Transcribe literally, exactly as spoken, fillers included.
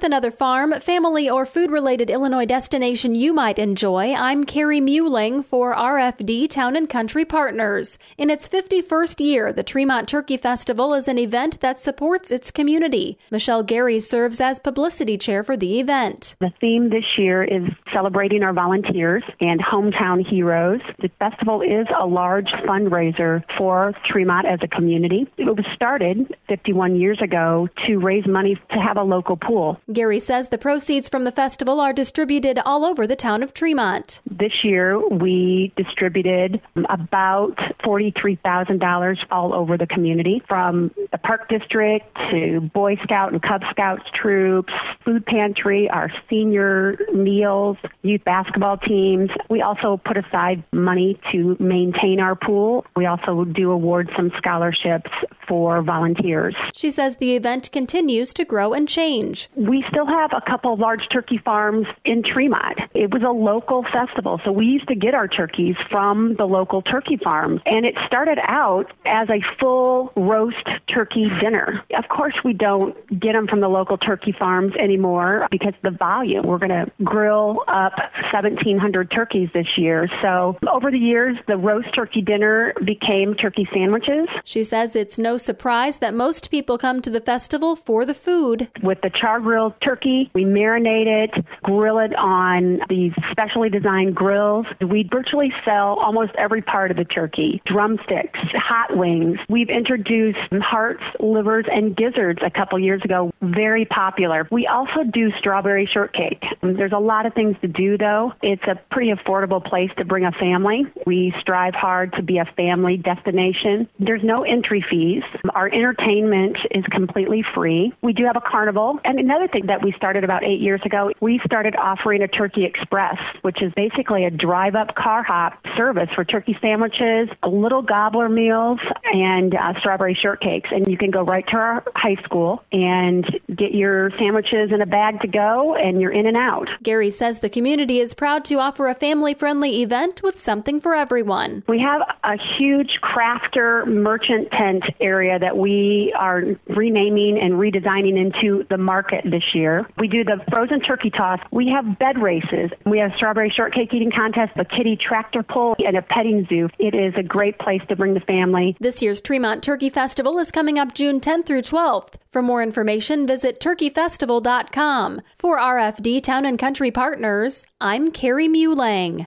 With another farm, family, or food-related Illinois destination you might enjoy, I'm Carrie Muehling for R F D Town and Country Partners. In its fifty-first year, the Tremont Turkey Festival is an event that supports its community. Michelle Gary serves as publicity chair for the event. The theme this year is celebrating our volunteers and hometown heroes. The festival is a large fundraiser for Tremont as a community. It was started fifty-one years ago to raise money to have a local pool. Gary says the proceeds from the festival are distributed all over the town of Tremont. This year, we distributed about forty-three thousand dollars all over the community, from the Park District to Boy Scout and Cub Scouts troops, food pantry, our senior meals, youth basketball teams. We also put aside money to maintain our pool. We also do award some scholarships for volunteers. She says the event continues to grow and change. We still have a couple of large turkey farms in Tremont. It was a local festival, so we used to get our turkeys from the local turkey farms, and it started out as a full roast turkey dinner. Of course, we don't get them from the local turkey farms anymore because of the volume. We're going to grill up seventeen hundred turkeys this year. So over the years, the roast turkey dinner became turkey sandwiches. She says it's no surprise that most people come to the festival for the food. With the char grilled turkey, we marinate it, grill it on these specially designed grills. We virtually sell almost every part of the turkey. Drumsticks, hot wings. We've introduced hearts, livers, and gizzards a couple years ago. Very popular. We also do strawberry shortcake. There's a lot of things to do, though. It's a pretty affordable place to bring a family. We strive hard to be a family destination. There's no entry fees. Our entertainment is completely free. We do have a carnival. And another thing that we started about eight years ago, we started offering a Turkey Express, which is basically a drive-up car hop service for turkey sandwiches, little gobbler meals, and uh, strawberry shortcakes. And you can go right to our high school and get your sandwiches in a bag to go, and you're in and out. Gary says the community is proud to offer a family-friendly event with something for everyone. We have a huge crafter merchant tent area that we are renaming and redesigning into the market this year. We do the frozen turkey toss. We have bed races. We have strawberry shortcake eating contest, a kiddie tractor pull, and a petting zoo. It is a great place to bring the family. This year's Tremont Turkey Festival is coming up June tenth through twelfth. For more information, visit turkey festival dot com. For R F D Town and Country Partners, I'm Carrie Muehling.